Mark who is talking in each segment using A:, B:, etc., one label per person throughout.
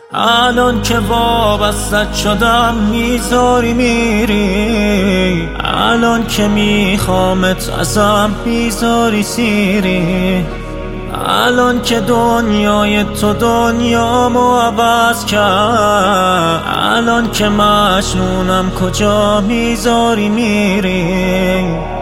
A: الان که وابستت شدم میذاری میری، الان که میخوامت ازم میذاری سیری، الان که دنیای تو دنیامو عوض کرد، الان که مجنونم کجا میذاری میری.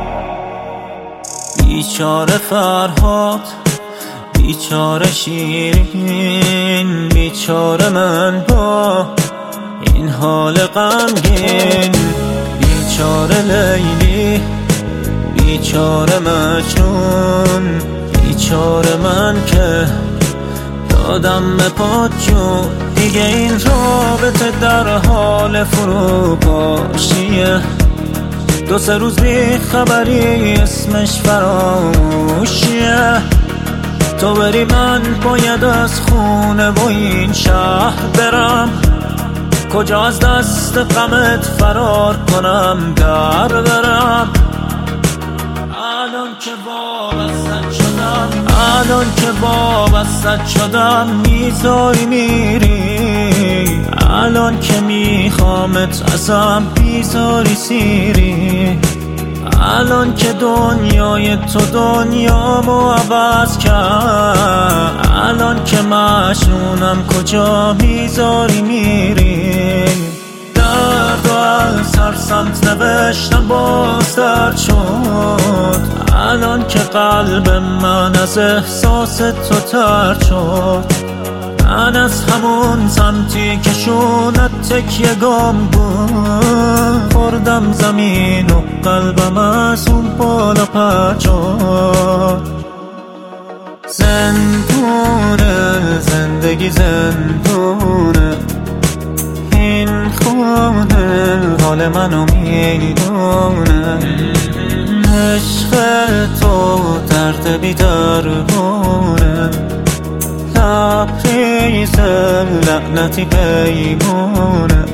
A: بیچاره فرهاد، بیچاره شیرین، بیچاره من با این حال غمگین، بیچاره لیلی، بیچاره مجنون، بیچاره من که دادم به پات جون. دیگه این رابطه در حال فروپاشیه، دو سه روز بی خبری اسمش فراموشیه. تو بری من باید از خونه و این شهر برم، کجا از دست غمت فرار کنم در برم. الان که وابستت شدم، الان که وابستت شدم میذاری میری، الان که میخوامت ازم میذاری سیری، الان که دنیای تو دنیامو عوض کرد، الان که مجنونم کجا میذاری میری. درد و از هر سمت نوشتم باز درد شد، الان که قلب من از احساس تو ترد شد. من از همون سمتی که شونت تکیه گم بود، خوردم زمین و قلبم از اون بالا پرد شد. زندونه زندگی زندونه، این خونه حال منو میدونه. عشق تو درد بی درمونه، لبریز لعنتی پیمونه.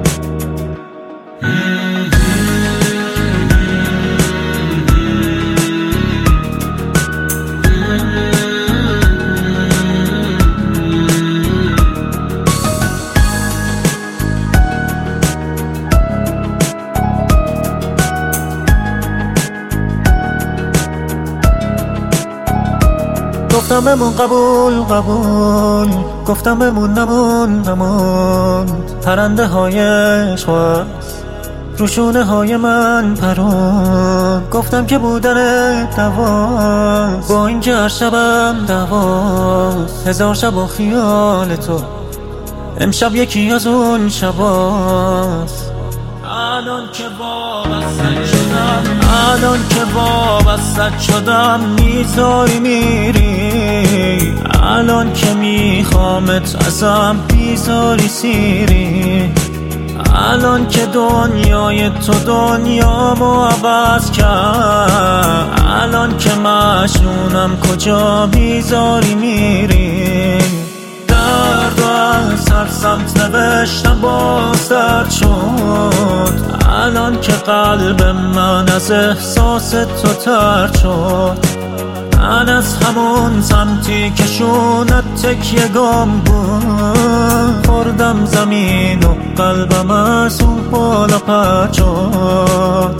A: گفتم بمون قبول قبول، گفتم بمون نمون. پرنده های عشق روشونه های من پرون، گفتم که بودن دواست، با این که هر شبم دواست. هزار شب و خیال تو امشب یکی از اون شباست. الان که وابستت شدم، الان که وابستت شدم میذاری میری، الان که میخوامت ازم میذاری سیری، الان که دنیای تو دنیامو عوض کرد، الان که مجنونم کجا میذاری میری. درد و از هر سمت نوشتم باز درد شد، الان که قلب من از احساس تو ترد شد. من از همون سمتی که شونت تکیه گم بود، خوردم زمین و قلبم از اون بالا پرد شد.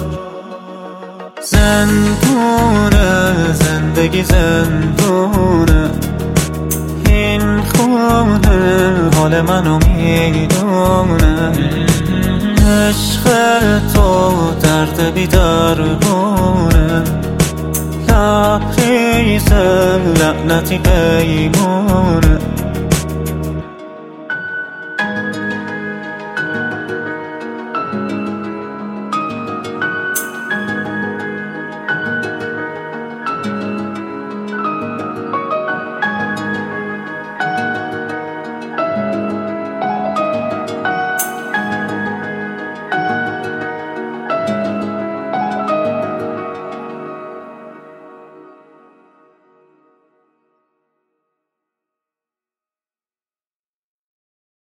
A: زندونه زندگی زندونه، این خونه حال منو میدونه. عشق تو درد بی درمونه، لبریز لعنتی پیمونه.